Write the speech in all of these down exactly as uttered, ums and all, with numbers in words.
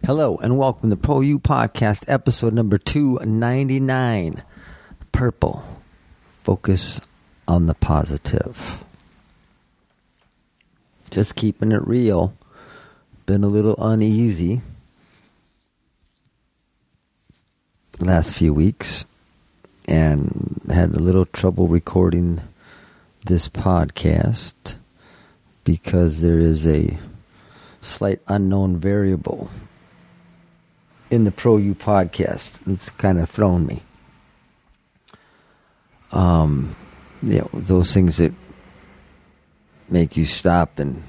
Hello and welcome to Pro U Podcast, episode number two ninety-nine. Purple. Focus on the positive. Just keeping it real. Been a little uneasy last few weeks and had a little trouble recording this podcast because there is a slight unknown variable in the Pro U podcast. It's kind of thrown me. Um, you know, those things that make you stop and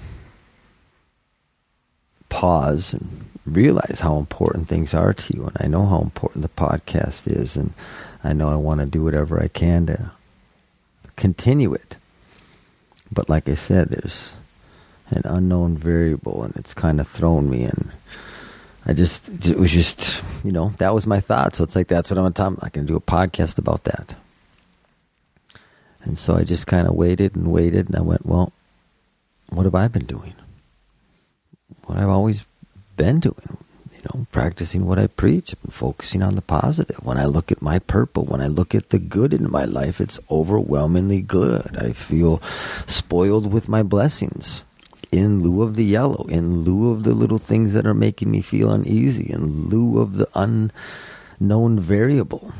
pause and realize how important things are to you. And I know how important the podcast is, and I know I want to do whatever I can to continue it. But like I said, there's an unknown variable, and it's kind of thrown me in. I just, it was just, you know, that was my thought. So it's like, that's what I'm going to talk. I can do a podcast about that. And so I just kind of waited and waited, and I went, well, what have I been doing? What I've always been doing, you know, practicing what I preach and focusing on the positive. When I look at my purple, when I look at the good in my life, it's overwhelmingly good. I feel spoiled with my blessings. In lieu of the yellow, in lieu of the little things that are making me feel uneasy, in lieu of the unknown variable.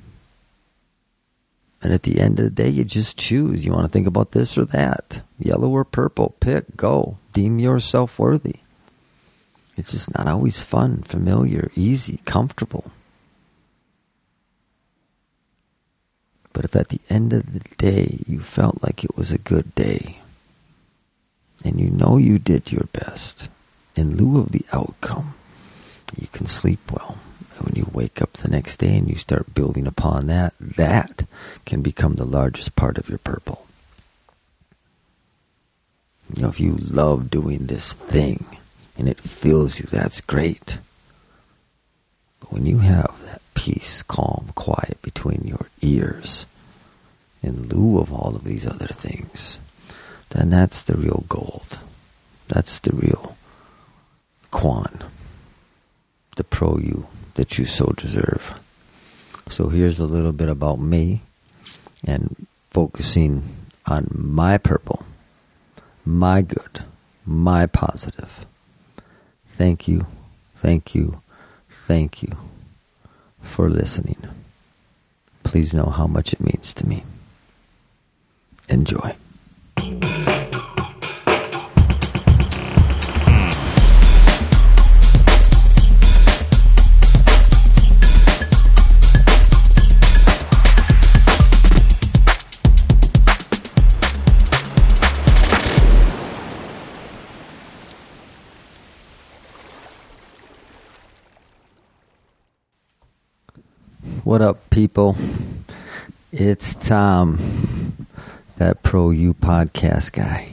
And at the end of the day, you just choose. You want to think about this or that. Yellow or purple. Pick, go. Deem yourself worthy. It's just not always fun, familiar, easy, comfortable. But if at the end of the day, you felt like it was a good day, and you know you did your best, in lieu of the outcome, you can sleep well. And when you wake up the next day and you start building upon that, that can become the largest part of your purple. You know, if you love doing this thing and it fills you, that's great. But when you have that peace, calm, quiet between your ears, in lieu of all of these other things, then that's the real gold. That's the real Quan, the Pro U that you so deserve. So here's a little bit about me and focusing on my purple, my good, my positive. Thank you, thank you, thank you for listening. Please know how much it means to me. Enjoy. What up, people? It's Tom, that Pro U podcast guy.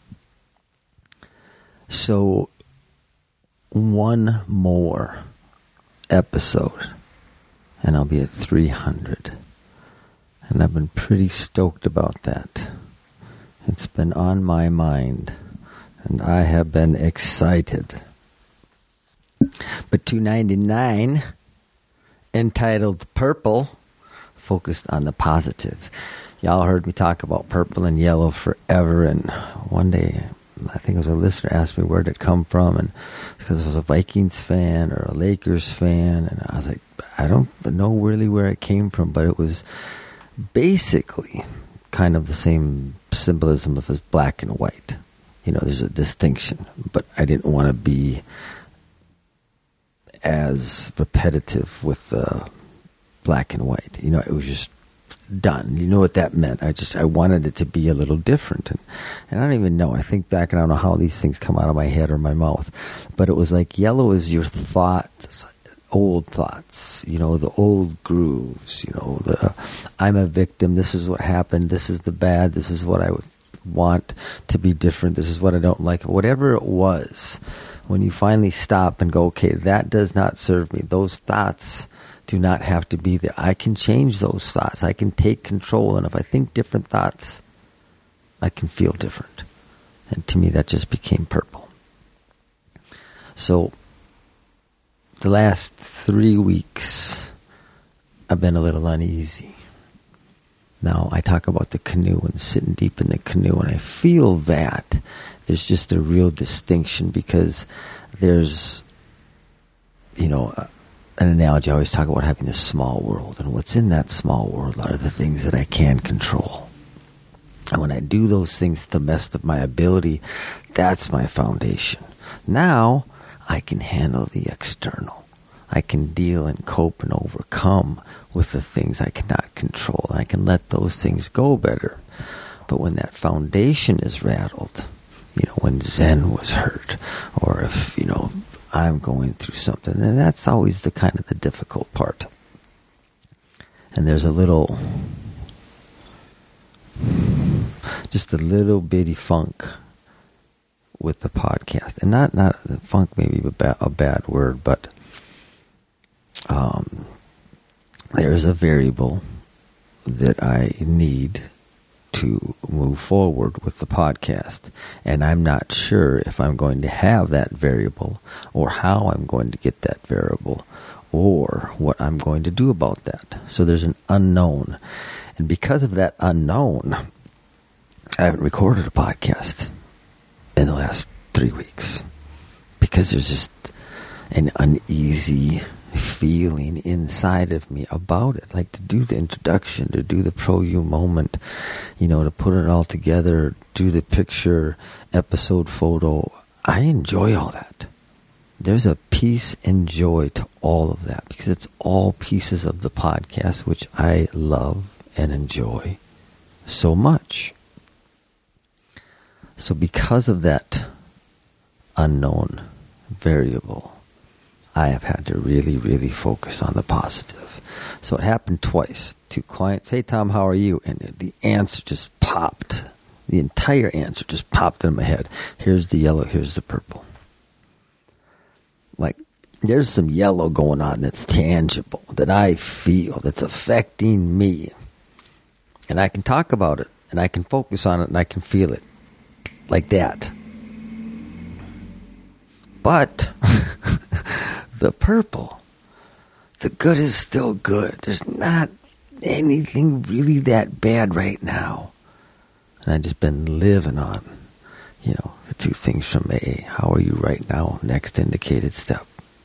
So, one more episode, and I'll be at three hundred. And I've been pretty stoked about that. It's been on my mind, and I have been excited. But two ninety-nine... entitled Purple, focused on the positive. Y'all heard me talk about purple and yellow forever, and one day, I think it was a listener asked me where did it come from, and because I was a Vikings fan or a Lakers fan, and I was like, I don't know really where it came from, but it was basically kind of the same symbolism of as black and white. You know, there's a distinction, but I didn't want to be as repetitive with the black and white. You know, it was just done. You know what that meant. I just, I wanted it to be a little different. And, and I don't even know. I think back and I don't know how these things come out of my head or my mouth. But it was like yellow is your thoughts, old thoughts, you know, the old grooves, you know, the I'm a victim, this is what happened, this is the bad, this is what I would want to be different, this is what I don't like. Whatever it was, when you finally stop and go, okay, that does not serve me. Those thoughts do not have to be there. I can change those thoughts. I can take control. And if I think different thoughts, I can feel different. And to me, that just became purple. So the last three weeks, I've been a little uneasy. Now, I talk about the canoe and sitting deep in the canoe, and I feel that there's just a real distinction because there's, you know, uh, an analogy I always talk about having this small world, and what's in that small world are the things that I can control. And when I do those things to the best of my ability, that's my foundation. Now, I can handle the external. I can deal and cope and overcome with the things I cannot control. I can let those things go better. But when that foundation is rattled, you know, when Zen was hurt, or if, you know, I'm going through something, then that's always the kind of the difficult part. And there's a little, just a little bitty funk with the podcast. And not, not funk, maybe a bad, a bad word, but um, there's a variable that I need to move forward with the podcast. And I'm not sure if I'm going to have that variable or how I'm going to get that variable or what I'm going to do about that. So there's an unknown. And because of that unknown, I haven't recorded a podcast in the last three weeks because there's just an uneasy feeling inside of me about it. Like to do the introduction, to do the Pro You moment, you know, to put it all together, do the picture, episode photo. I enjoy all that. There's a peace and joy to all of that because it's all pieces of the podcast, which I love and enjoy so much. So because of that unknown variable, I have had to really, really focus on the positive. So it happened twice. Two clients, hey, Tom, how are you? And the answer just popped. The entire answer just popped in my head. Here's the yellow, here's the purple. Like, there's some yellow going on that's tangible, that I feel, that's affecting me. And I can talk about it, and I can focus on it, and I can feel it. Like that. But the purple, the good is still good. There's not anything really that bad right now. And I've just been living on, you know, the two things from A A. How are you right now? Next indicated step.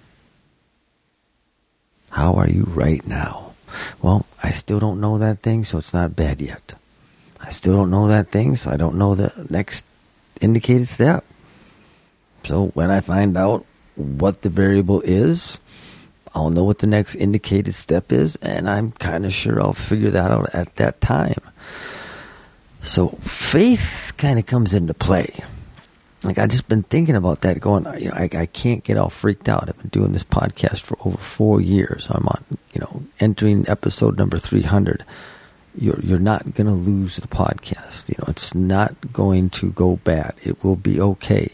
How are you right now? Well, I still don't know that thing, so it's not bad yet. I still don't know that thing, so I don't know the next indicated step. So when I find out what the variable is, I'll know what the next indicated step is, and I'm kind of sure I'll figure that out at that time. So faith kind of comes into play. Like, I've just been thinking about that, going, you know, I, I can't get all freaked out. I've been doing this podcast for over four years. I'm on, you know, entering episode number three hundred. You're you're not going to lose the podcast. You know, it's not going to go bad. It will be okay.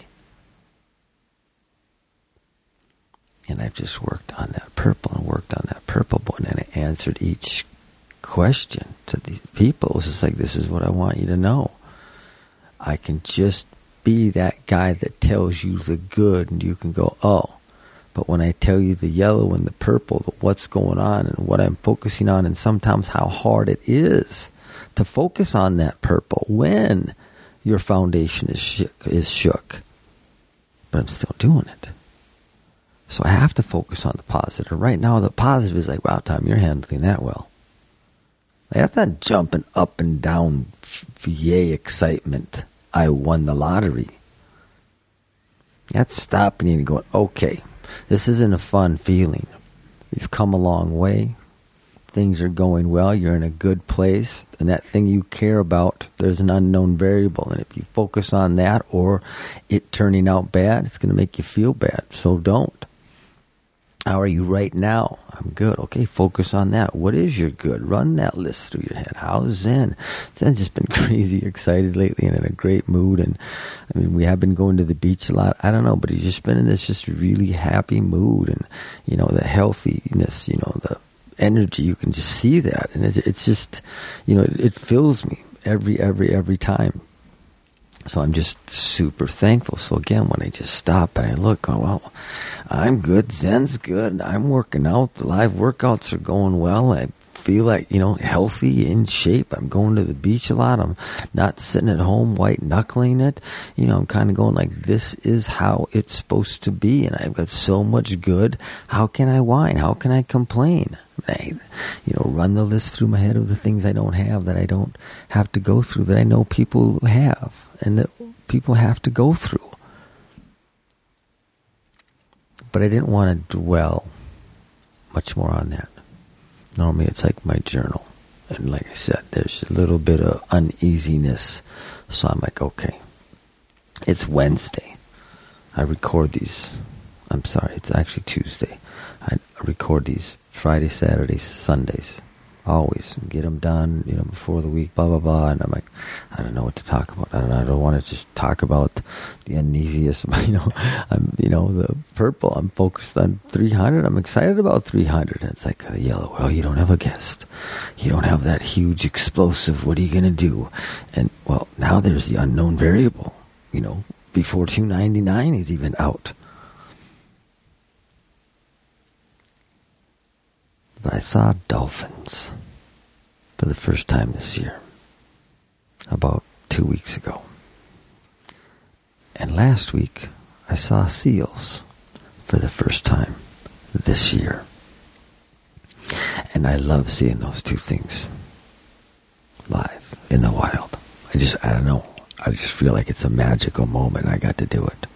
And I've just worked on that purple and worked on that purple button, and I answered each question to these people. It was just like, this is what I want you to know. I can just be that guy that tells you the good, and you can go, oh. But when I tell you the yellow and the purple, the what's going on and what I'm focusing on, and sometimes how hard it is to focus on that purple when your foundation is shook, is shook. But I'm still doing it. So I have to focus on the positive. Right now, the positive is like, wow, Tom, you're handling that well. Like, that's not jumping up and down, yay, excitement. I won the lottery. That's stopping you and going, okay, this isn't a fun feeling. You've come a long way. Things are going well. You're in a good place. And that thing you care about, there's an unknown variable. And if you focus on that or it turning out bad, it's going to make you feel bad. So don't. How are you right now? I'm good. Okay, focus on that. What is your good? Run that list through your head. How's Zen? Zen's just been crazy excited lately and in a great mood. And I mean, we have been going to the beach a lot. I don't know, but he's just been in this just really happy mood, and you know, the healthiness, you know, the energy. You can just see that, and it's, it's just, you know, it, it fills me every, every, every time. So I'm just super thankful. So again, when I just stop and I look, oh, well, I'm good. Zen's good. I'm working out. The live workouts are going well. I feel like, you know, healthy, in shape. I'm going to the beach a lot. I'm not sitting at home white knuckling it. You know, I'm kind of going like, this is how it's supposed to be. And I've got so much good. How can I whine? How can I complain? I, you know, run the list through my head of the things I don't have, that I don't have to go through, that I know people have and that people have to go through. But I didn't want to dwell much more on that. Normally it's like my journal. And like I said, there's a little bit of uneasiness. So I'm like, okay, it's Wednesday. I record these. I'm sorry, it's actually Tuesday. I record these Friday, Saturdays, Sundays. Always get them done, you know, before the week, blah, blah, blah. And I'm like, I don't know what to talk about. I don't know. I don't want to just talk about the uneasiness. You know, I'm, you know, the purple. I'm focused on three hundred. I'm excited about three hundred. And it's like the yellow. Well, you don't have a guest. You don't have that huge explosive. What are you going to do? And, well, now there's the unknown variable. You know, before two ninety-nine is even out. But I saw dolphins for the first time this year, about two weeks ago. And last week, I saw seals for the first time this year. And I love seeing those two things live in the wild. I just, I don't know. I just feel like it's a magical moment. I got to do it.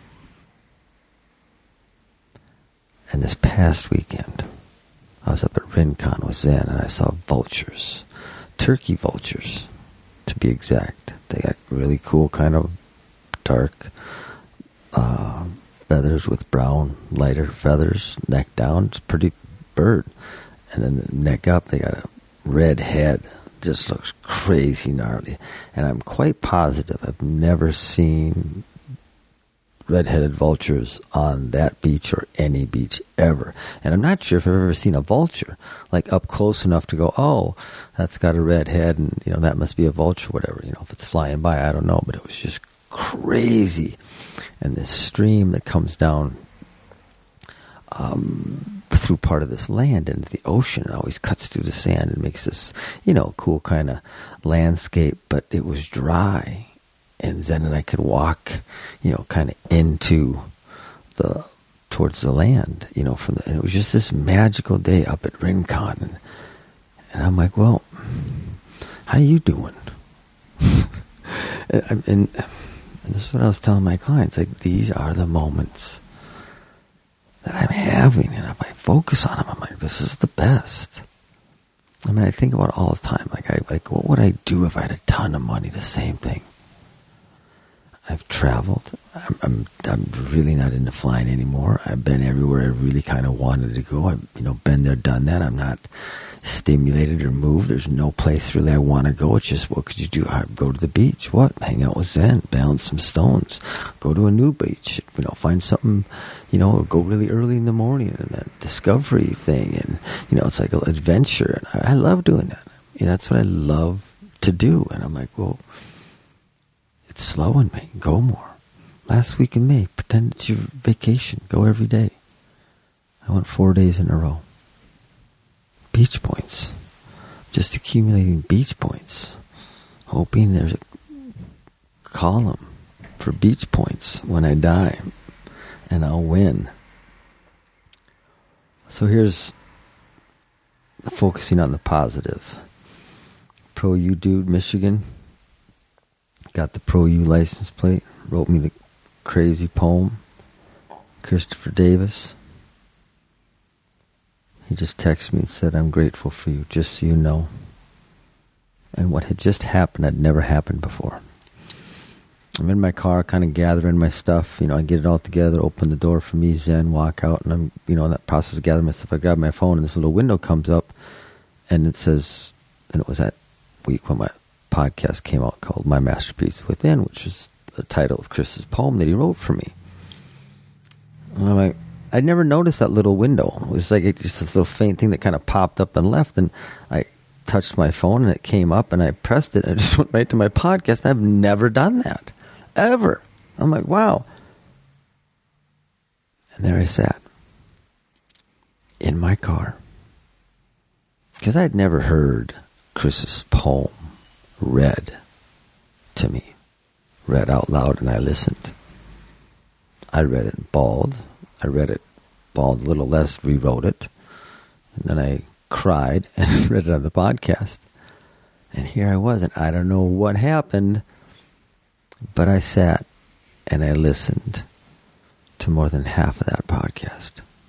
And this past weekend, I was up at Rincon with Zen, and I saw vultures, turkey vultures, to be exact. They got really cool kind of dark uh, feathers with brown, lighter feathers, neck down. It's a pretty bird. And then the neck up, they got a red head. Just looks crazy gnarly. And I'm quite positive I've never seen red-headed vultures on that beach or any beach ever. And I'm not sure if I've ever seen a vulture like up close enough to go, oh, that's got a red head and, you know, that must be a vulture, whatever. You know, if it's flying by, I don't know. But it was just crazy. And this stream that comes down um, through part of this land into the ocean, it always cuts through the sand and makes this, you know, cool kind of landscape. But it was dry. And Zen and I could walk, you know, kind of into the, towards the land, you know, from the, and it was just this magical day up at Rincon. And, and I'm like, well, how you doing? and, and, and this is what I was telling my clients, like, these are the moments that I'm having. And if I focus on them, I'm like, this is the best. I mean, I think about it all the time. Like, I, like, what would I do if I had a ton of money? The same thing. I've traveled. I'm, I'm I'm really not into flying anymore. I've been everywhere I really kind of wanted to go. I've, you know, been there, done that. I'm not stimulated or moved. There's no place really I want to go. It's just, what could you do? I go to the beach. What? Hang out with Zen. Balance some stones. Go to a new beach. You know, find something, you know, go really early in the morning and that discovery thing. And, you know, it's like an adventure. And I, I love doing that. You know, that's what I love to do. And I'm like, well, it's slowing me. Go more. Last week in May, pretend it's your vacation. Go every day. I went four days in a row. Beach points. Just accumulating beach points. Hoping there's a column for beach points when I die. And I'll win. So here's focusing on the positive. Pro U Dude, Michigan. Got the Pro U license plate. Wrote me the crazy poem. Christopher Davis. He just texted me and said, I'm grateful for you, just so you know. And what had just happened had never happened before. I'm in my car, kind of gathering my stuff. You know, I get it all together, open the door for me, Zen, walk out, and I'm, you know, in that process of gathering my stuff. I grab my phone, and this little window comes up, and it says, and it was that week when my podcast came out called My Masterpiece Within, which is the title of Chris's poem that he wrote for me. And I'm like, I'd never noticed that little window. It was like just this little faint thing that kind of popped up and left, and I touched my phone and it came up and I pressed it and it just went right to my podcast. I've never done that. ever. I'm like, wow. And there I sat in my car, because I'd never heard Chris's poem read to me, read out loud, and I listened. I read it bald. I read it bald a little less, rewrote it, and then I cried and read it on the podcast. And here I was, and I don't know what happened, but I sat and I listened to more than half of that podcast.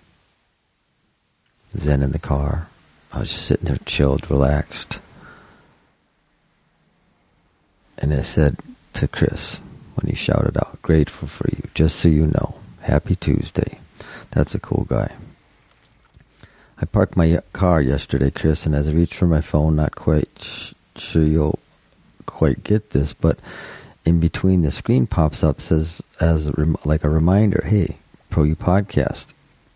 Zen in the car. I was just sitting there chilled, relaxed. And I said to Chris, when he shouted out, grateful for you, just so you know, happy Tuesday. That's a cool guy. I parked my car yesterday, Chris, and as I reached for my phone, not quite sh- sure you'll quite get this, but in between the screen pops up, says as a rem- like a reminder, hey, Pro U Podcast,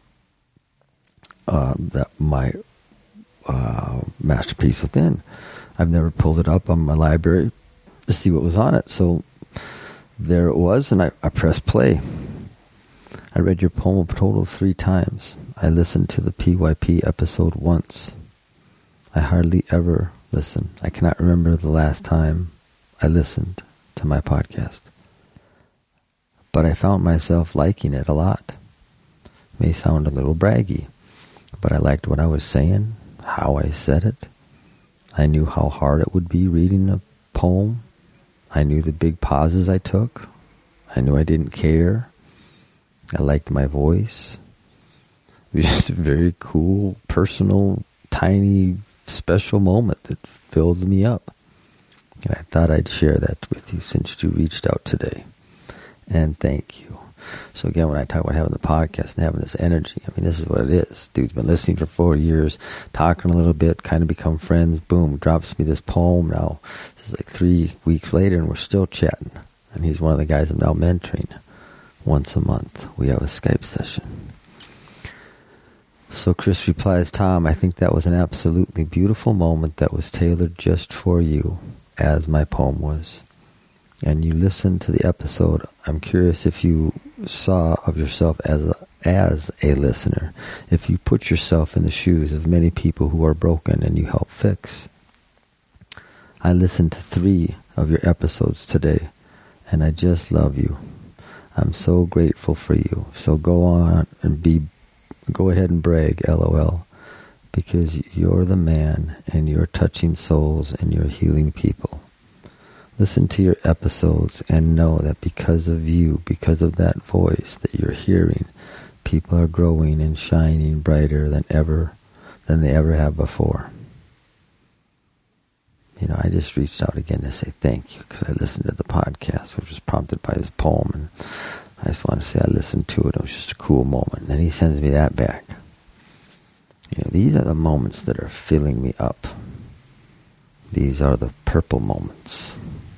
uh, that my uh, Masterpiece Within. I've never pulled it up on my library to see what was on it, so there it was, and I, I pressed play. I read your poem a total of three times. I listened to the P Y P episode once. I hardly ever listen. I cannot remember the last time I listened to my podcast. But I found myself liking it a lot. It may sound a little braggy, but I liked what I was saying, how I said it. I knew how hard it would be reading a poem. I knew the big pauses I took. I knew I didn't care. I liked my voice. It was just a very cool, personal, tiny, special moment that filled me up. And I thought I'd share that with you since you reached out today. And thank you. So again, when I talk about having the podcast and having this energy, I mean, this is what it is. Dude's been listening for four years, talking a little bit, kind of become friends. Boom, drops me this poem. Now, this is like three weeks later, and we're still chatting. And he's one of the guys I'm now mentoring. Once a month, we have a Skype session. So Chris replies, Tom, I think that was an absolutely beautiful moment that was tailored just for you, as my poem was. And you listened to the episode. I'm curious if you saw of yourself as a, as a listener, if you put yourself in the shoes of many people who are broken and you help fix. I listened to three of your episodes today, and I just love you. I'm so grateful for you. So go on and be, go ahead and brag, LOL, because you're the man and you're touching souls and you're healing people. Listen to your episodes and know that because of you, because of that voice that you're hearing, people are growing and shining brighter than ever, than they ever have before. You know, I just reached out again to say thank you because I listened to the podcast, which was prompted by his poem, and I just want to say I listened to it. It was just a cool moment. And then he sends me that back. You know, these are the moments that are filling me up. These are the purple moments.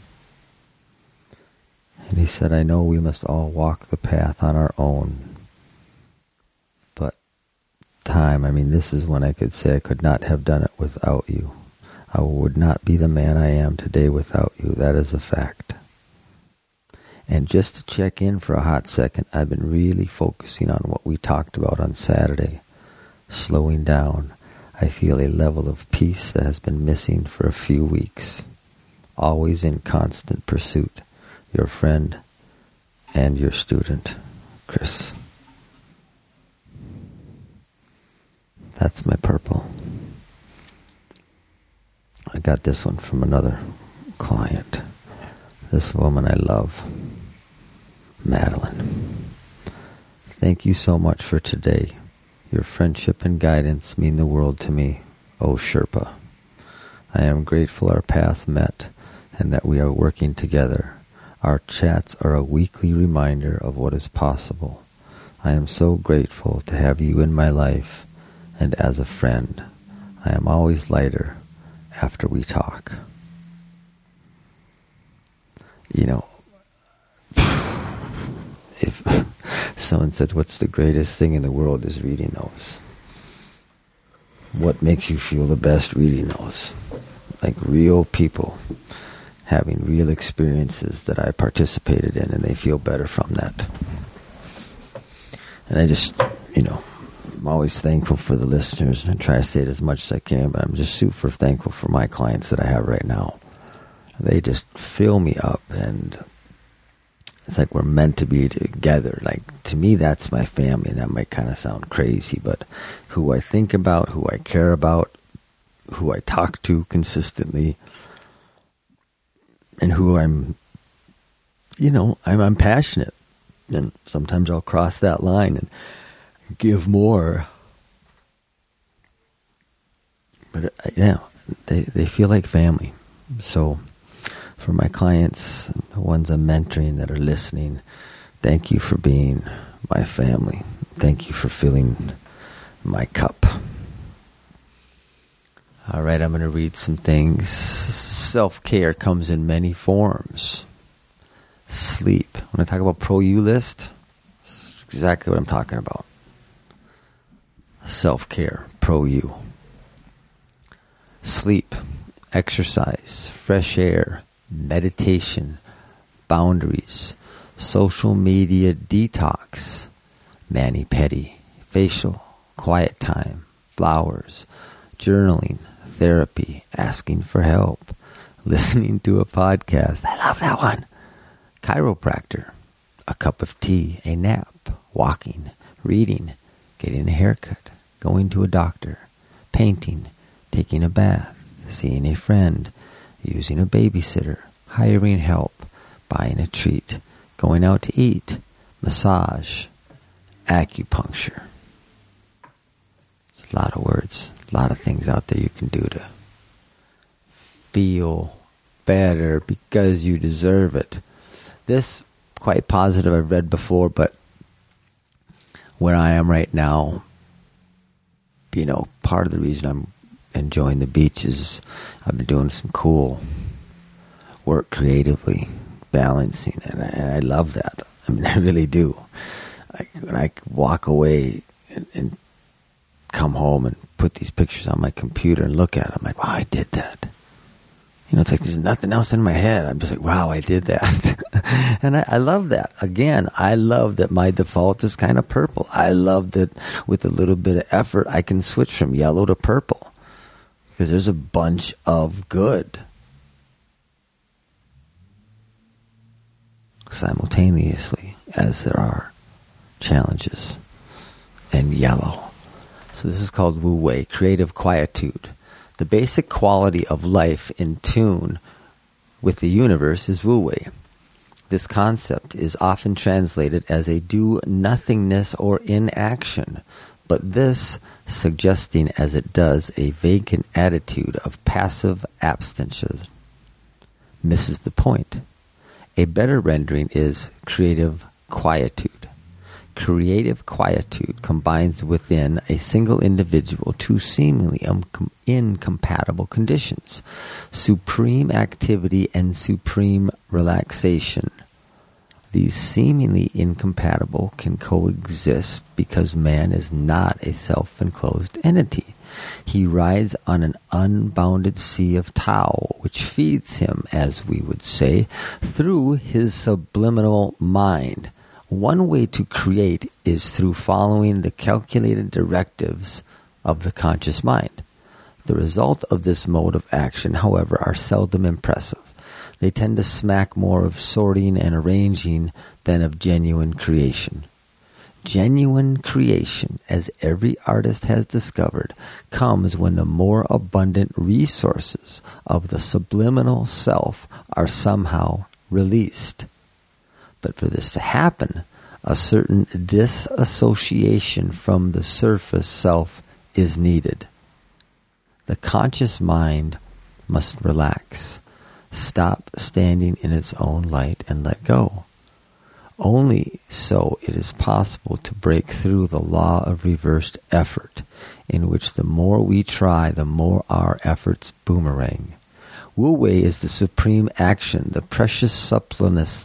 And he said, I know we must all walk the path on our own. But time, I mean, this is when I could say I could not have done it without you. I would not be the man I am today without you. That is a fact. And just to check in for a hot second, I've been really focusing on what we talked about on Saturday. Slowing down. I feel a level of peace that has been missing for a few weeks. Always in constant pursuit. Your friend and your student, Chris. That's my purple. I got this one from another client. This woman I love, Madeline. Thank you so much for today. Your friendship and guidance mean the world to me, oh Sherpa. I am grateful our paths met and that we are working together. Our chats are a weekly reminder of what is possible. I am so grateful to have you in my life and as a friend. I am always lighter after we talk. You know, if someone said, what's the greatest thing in the world is reading those. What makes you feel the best reading those? Like real people having real experiences that I participated in, and they feel better from that. And I just, you know, I'm always thankful for the listeners, and I try to say it as much as I can, but I'm just super thankful for my clients that I have right now. They just fill me up, and it's like we're meant to be together. Like, to me, that's my family, and that might kind of sound crazy, but who I think about, who I care about, who I talk to consistently, and who I'm, you know, I'm, I'm passionate. And sometimes I'll cross that line and give more. But uh, yeah, they, they feel like family. So for my clients, the ones I'm mentoring that are listening, thank you for being my family. Thank you for filling my cup. All right, I'm going to read some things. Self-care comes in many forms. Sleep. When I talk about Pro-U list, that's exactly what I'm talking about. Self-care, Pro-U. Sleep, exercise, fresh air, meditation, boundaries, social media detox, mani-pedi, facial, quiet time, flowers, journaling, therapy, asking for help, listening to a podcast. I love that one. Chiropractor, a cup of tea, a nap, walking, reading, getting a haircut, going to a doctor, painting, taking a bath, seeing a friend, using a babysitter, hiring help, buying a treat, going out to eat, massage, acupuncture. It's a lot of words, a lot of things out there you can do to feel better because you deserve it. This, quite positive, I've read before, but where I am right now, you know, part of the reason I'm enjoying the beach is I've been doing some cool work creatively, balancing, and I, and I love that. I mean, I really do. I, when I walk away and, and come home and put these pictures on my computer and look at them, I'm like, wow, I did that. You know, it's like there's nothing else in my head. I'm just like, wow, I did that. And I, I love that. Again, I love that my default is kind of purple. I love that with a little bit of effort, I can switch from yellow to purple. Because there's a bunch of good simultaneously as there are challenges and yellow. So this is called Wu Wei, creative quietude. The basic quality of life in tune with the universe is Wu Wei. This concept is often translated as a do-nothingness or inaction, but this, suggesting as it does a vacant attitude of passive abstention, misses the point. A better rendering is creative quietude. Creative quietude combines within a single individual two seemingly um, incompatible conditions: supreme activity and supreme relaxation. These seemingly incompatible can coexist because man is not a self-enclosed entity. He rides on an unbounded sea of Tao, which feeds him, as we would say, through his subliminal mind. One way to create is through following the calculated directives of the conscious mind. The result of this mode of action, however, are seldom impressive. They tend to smack more of sorting and arranging than of genuine creation. Genuine creation, as every artist has discovered, comes when the more abundant resources of the subliminal self are somehow released. But for this to happen, a certain disassociation from the surface self is needed. The conscious mind must relax, stop standing in its own light, and let go. Only so it is possible to break through the law of reversed effort, in which the more we try, the more our efforts boomerang. Wu Wei is the supreme action, the precious suppleness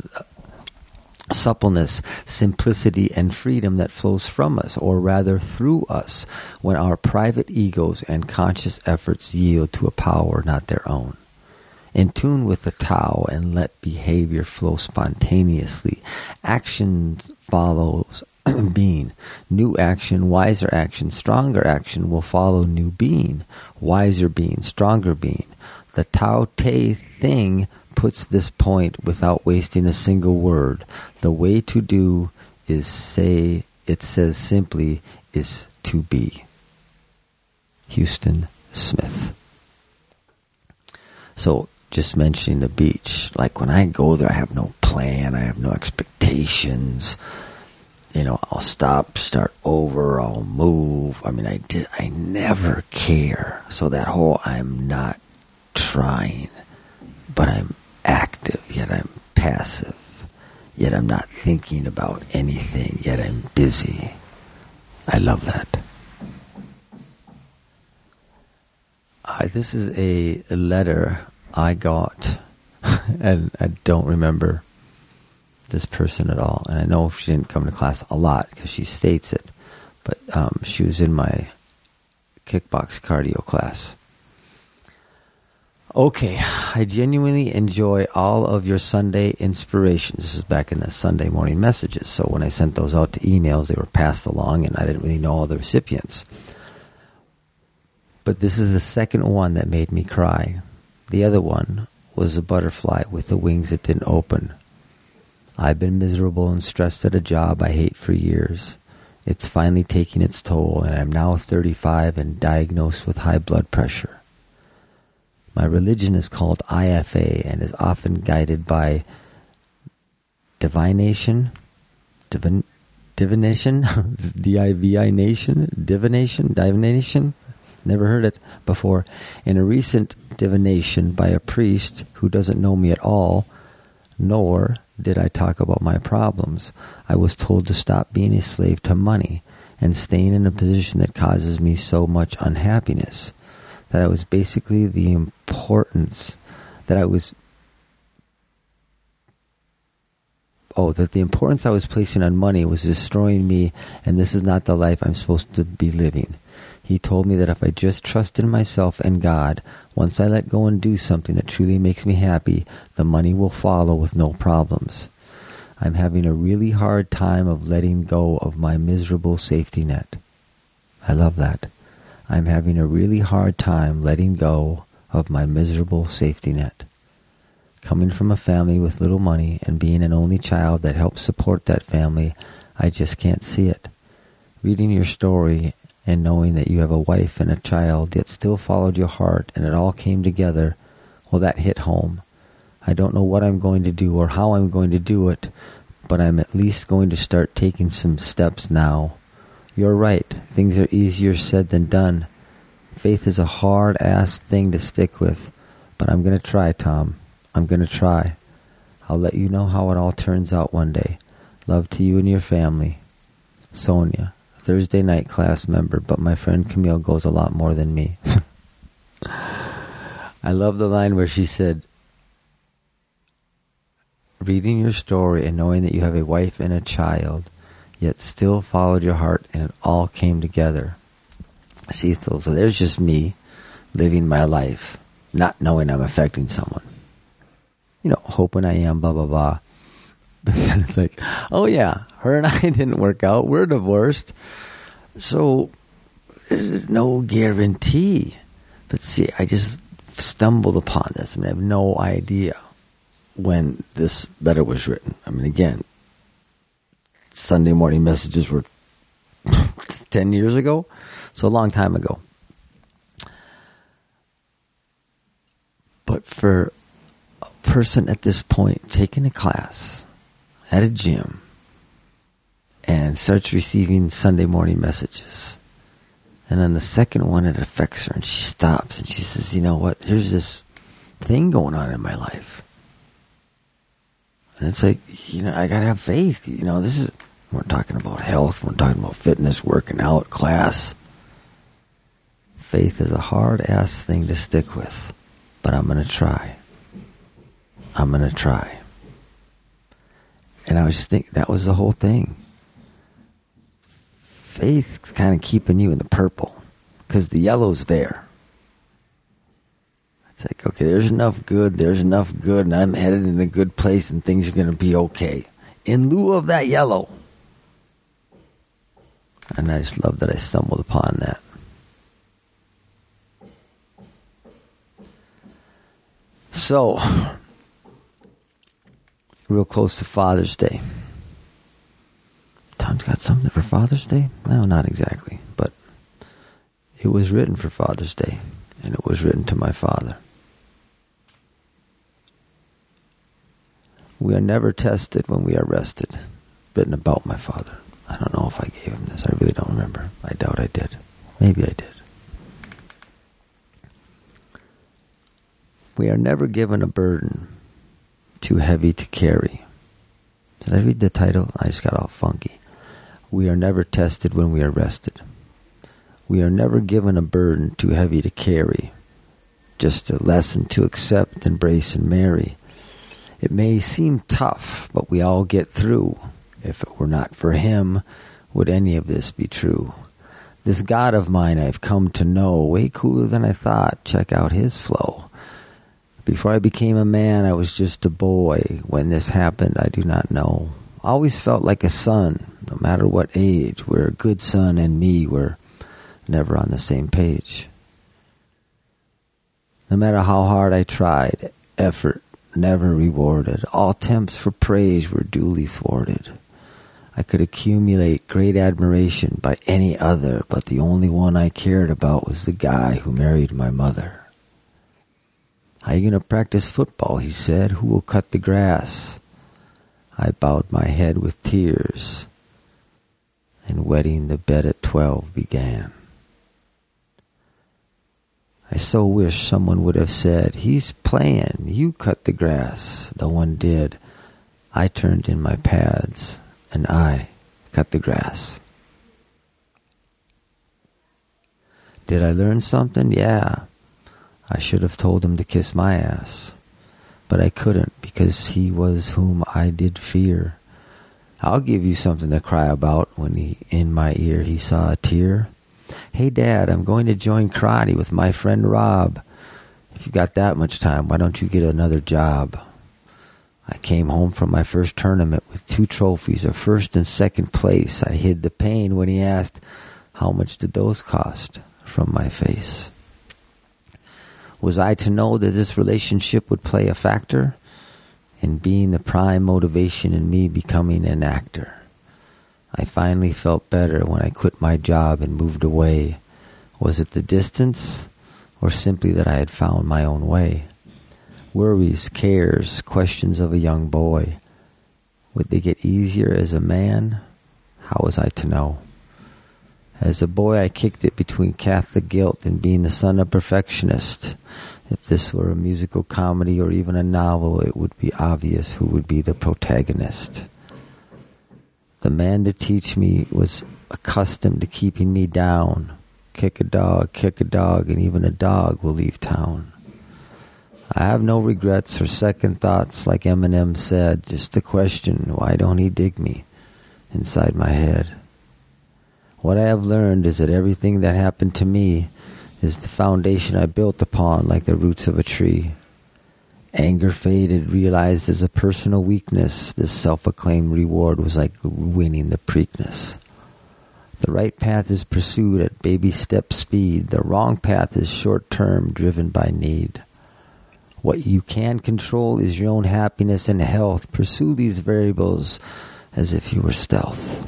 suppleness, simplicity, and freedom that flows from us, or rather through us, when our private egos and conscious efforts yield to a power not their own. In tune with the Tao and let behavior flow spontaneously. Action follows being. New action, wiser action, stronger action will follow new being. Wiser being, stronger being. The Tao Te thing puts this point without wasting a single word. The way to do is say, it says simply, is to be. Houston Smith. So, just mentioning the beach, like when I go there, I have no plan, I have no expectations. You know, I'll stop, start over, I'll move. I mean, I did, I never care. So that whole I'm not trying, but I'm active, yet I'm passive, yet I'm not thinking about anything, yet I'm busy. I love that. Uh, this is a, a letter I got, and I don't remember this person at all. And I know she didn't come to class a lot because she states it, but um, she was in my kickbox cardio class. Okay, I genuinely enjoy all of your Sunday inspirations. This is back in the Sunday morning messages. So when I sent those out to emails, they were passed along, and I didn't really know all the recipients. But this is the second one that made me cry. The other one was a butterfly with the wings that didn't open. I've been miserable and stressed at a job I hate for years. It's finally taking its toll, and I'm now thirty-five and diagnosed with high blood pressure. My religion is called I F A and is often guided by divination, divin, divination, D I V I nation, divination, divination. Never heard it before. In a recent divination by a priest who doesn't know me at all, nor did I talk about my problems, I was told to stop being a slave to money and staying in a position that causes me so much unhappiness. That I was basically the importance, that I was, oh, that the importance I was placing on money was destroying me, and this is not the life I'm supposed to be living. He told me that if I just trusted myself and God, once I let go and do something that truly makes me happy, the money will follow with no problems. I'm having a really hard time of letting go of my miserable safety net. I love that. I'm having a really hard time letting go of my miserable safety net. Coming from a family with little money and being an only child that helps support that family, I just can't see it. Reading your story and knowing that you have a wife and a child, yet still followed your heart, and it all came together, well, that hit home. I don't know what I'm going to do or how I'm going to do it, but I'm at least going to start taking some steps now. You're right, things are easier said than done. Faith is a hard-ass thing to stick with, but I'm going to try, Tom. I'm going to try. I'll let you know how it all turns out one day. Love to you and your family. Sonia. Thursday night class member, but my friend Camille goes a lot more than me. I love the line where she said, reading your story and knowing that you have a wife and a child, yet still followed your heart and it all came together. See, so, so there's just me living my life, not knowing I'm affecting someone. You know, hoping I am, blah, blah, blah. But then it's like, oh yeah, her and I didn't work out. We're divorced. So there's no guarantee. But see, I just stumbled upon this. I mean, I have no idea when this letter was written. I mean, again, Sunday morning messages were ten years ago. So a long time ago. But for a person at this point taking a class at a gym and starts receiving Sunday morning messages, and on the second one it affects her and she stops and she says, you know what, there's this thing going on in my life, and it's like, you know, I gotta have faith. You know, this is, we're talking about health, we're talking about fitness, working out, class. Faith is a hard ass thing to stick with, but I'm gonna try. I'm gonna try. And I was just thinking, that was the whole thing. Faith kind of keeping you in the purple, because the yellow's there. It's like, okay, there's enough good, there's enough good, and I'm headed in a good place, and things are going to be okay. In lieu of that yellow. And I just love that I stumbled upon that. So, real close to Father's Day. Tom's got something for Father's Day? No, not exactly, but it was written for Father's Day, and it was written to my father. We are never tested when we are rested. Written about my father. I don't know if I gave him this. I really don't remember. I doubt I did. Maybe I did. We are never given a burden too heavy to carry. Did I read the title? I just got all funky. We are never tested when we are rested. We are never given a burden too heavy to carry. Just a lesson to accept, embrace, and marry. It may seem tough, but we all get through. If it were not for him, would any of this be true? This God of mine I've come to know, way cooler than I thought. Check out his flow. Before I became a man, I was just a boy. When this happened, I do not know. Always felt like a son, no matter what age. Where a good son and me were never on the same page. No matter how hard I tried, effort never rewarded. All attempts for praise were duly thwarted. I could accumulate great admiration by any other, but the only one I cared about was the guy who married my mother. How you going to practice football, he said. Who will cut the grass? I bowed my head with tears, and wetting the bed at twelve began. I so wish someone would have said, he's playing, you cut the grass. No one did. I turned in my pads, and I cut the grass. Did I learn something? Yeah. I should have told him to kiss my ass. But I couldn't, because he was whom I did fear. I'll give you something to cry about. When he, in my ear, he saw a tear. Hey, Dad, I'm going to join karate with my friend Rob. If you got that much time, why don't you get another job? I came home from my first tournament with two trophies, a first and second place. I hid the pain when he asked, how much did those cost, from my face. Was I to know that this relationship would play a factor in being the prime motivation in me becoming an actor? I finally felt better when I quit my job and moved away. Was it the distance, or simply that I had found my own way? Worries, cares, questions of a young boy. Would they get easier as a man? How was I to know? As a boy, I kicked it between Catholic guilt and being the son of perfectionist. If this were a musical comedy or even a novel, it would be obvious who would be the protagonist. The man to teach me was accustomed to keeping me down. Kick a dog, kick a dog, and even a dog will leave town. I have no regrets or second thoughts, like Eminem said. Just a question, why don't he dig me inside my head? What I have learned is that everything that happened to me is the foundation I built upon, like the roots of a tree. Anger faded, realized as a personal weakness. This self-acclaimed reward was like winning the Preakness. The right path is pursued at baby step speed. The wrong path is short-term, driven by need. What you can control is your own happiness and health. Pursue these variables as if you were stealth.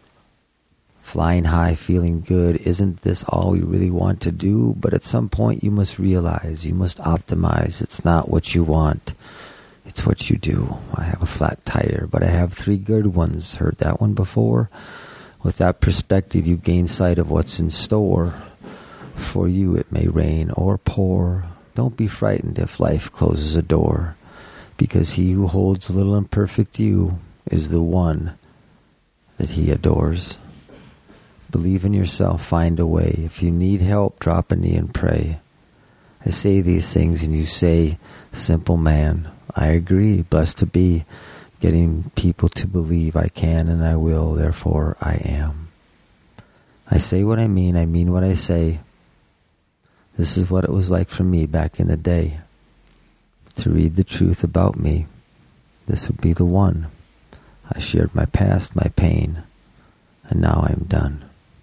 Flying high, feeling good, isn't this all we really want to do? But at some point you must realize, you must optimize. It's not what you want, it's what you do. I have a flat tire, but I have three good ones. Heard that one before? With that perspective, you gain sight of what's in store. For you it may rain or pour. Don't be frightened if life closes a door, because he who holds little imperfect you is the one that he adores. Believe in yourself, find a way. If you need help, drop a knee and pray. I say these things and you say, simple man, I agree, blessed to be, getting people to believe I can and I will, therefore I am. I say what I mean, I mean what I say. This is what it was like for me back in the day. To read the truth about me, this would be the one. I shared my past, my pain, and now I'm done.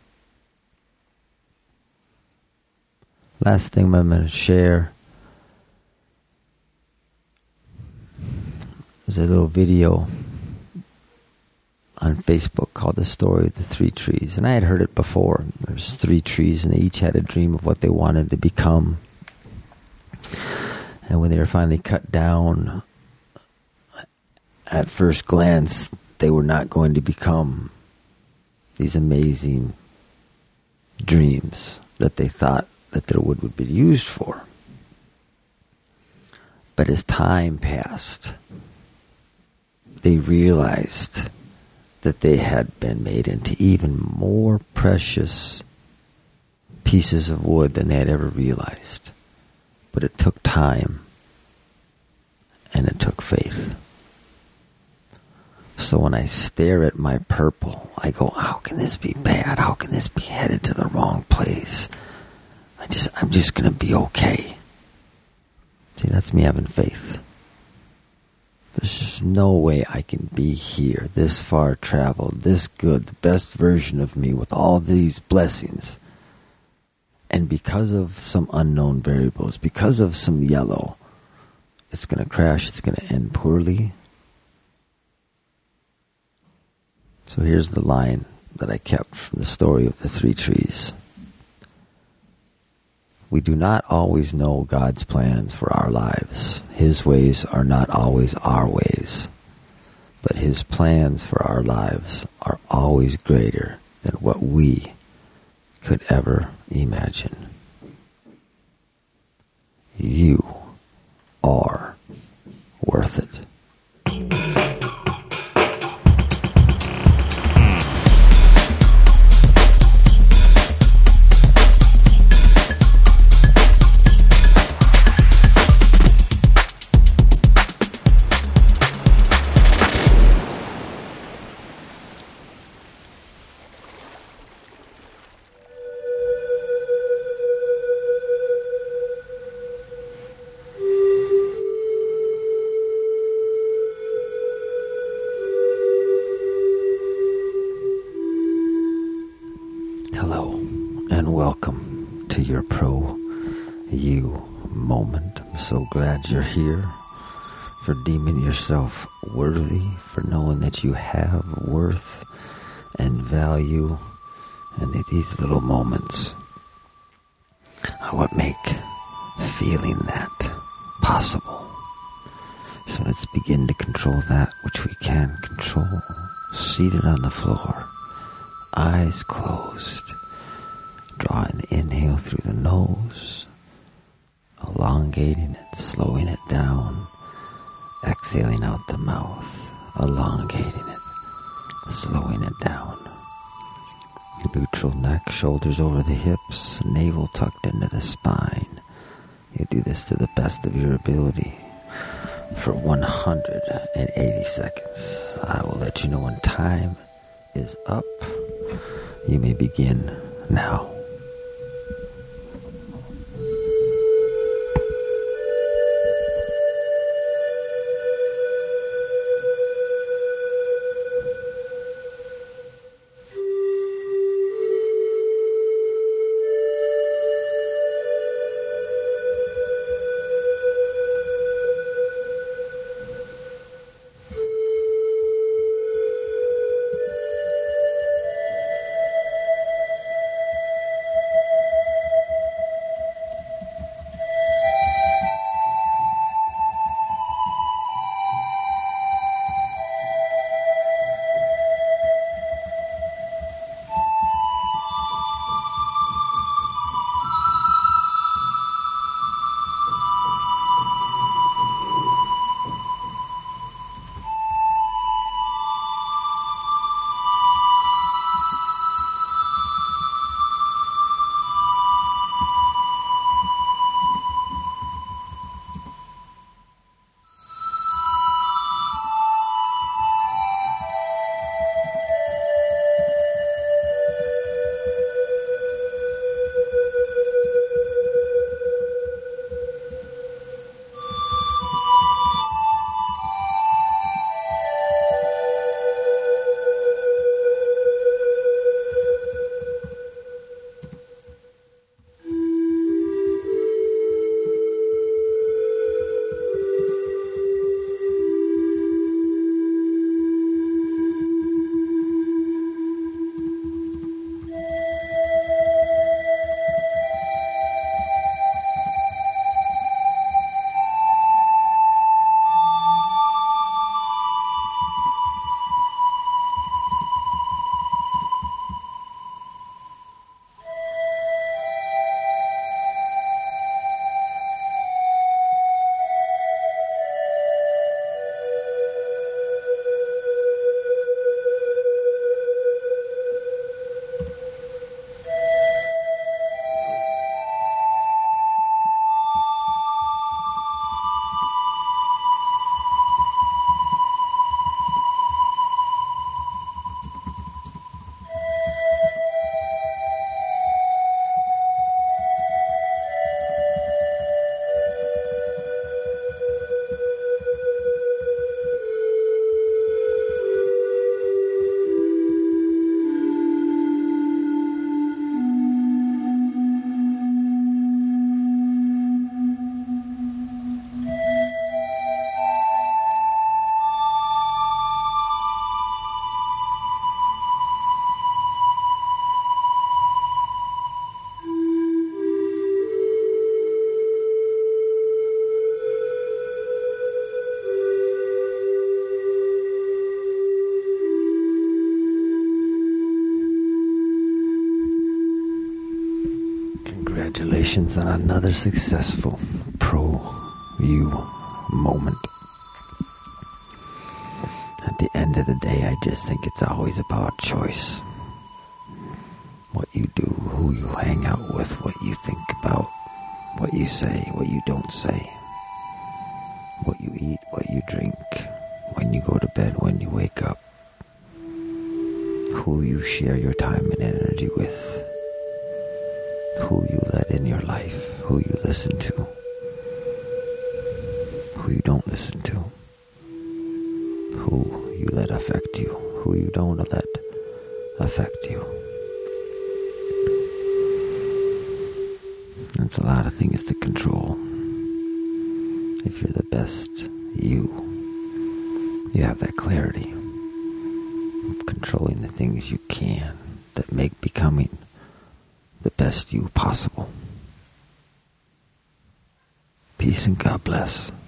Last thing I'm going to share is a little video on Facebook called The Story of the Three Trees. And I had heard it before. There's three trees and they each had a dream of what they wanted to become. And when they were finally cut down, at first glance, they were not going to become these amazing dreams that they thought that their wood would be used for. But as time passed, they realized that they had been made into even more precious pieces of wood than they had ever realized. But it took time, and it took faith. So when I stare at my purple, I go, how can this be bad? How can this be headed to the wrong place? I just, I'm just going to be okay. See, that's me having faith. There's just no way I can be here, this far traveled, this good, the best version of me with all these blessings. And because of some unknown variables, because of some yellow, it's going to crash, it's going to end poorly. So here's the line that I kept from the story of the three trees. We do not always know God's plans for our lives. His ways are not always our ways. But His plans for our lives are always greater than what we could ever imagine. You are worth it. Hello, and welcome to your Pro You moment. I'm so glad you're here, for deeming yourself worthy, for knowing that you have worth and value, and that these little moments are what make feeling that possible. So let's begin to control that which we can control. Seated on the floor, eyes closed, draw an inhale through the nose, elongating it, slowing it down, exhaling out the mouth, elongating it, slowing it down. Neutral neck, shoulders over the hips, navel tucked into the spine. You do this to the best of your ability for one hundred eighty seconds. I will let you know when time is up. You may begin now. Congratulations on another successful pro-you moment. At the end of the day, I just think it's always about choice. What you do, who you hang out with, what you think about, what you say, what you don't say, what you eat, what you drink, when you go to bed, when you wake up, who you share your time and energy with, who you let in your life, who you listen to, who you don't listen to, who you let affect you, who you don't let affect you. That's a lot of things to control. If you're the best you, you have that clarity of controlling the things you can that make becoming the best you possible. Peace and God bless.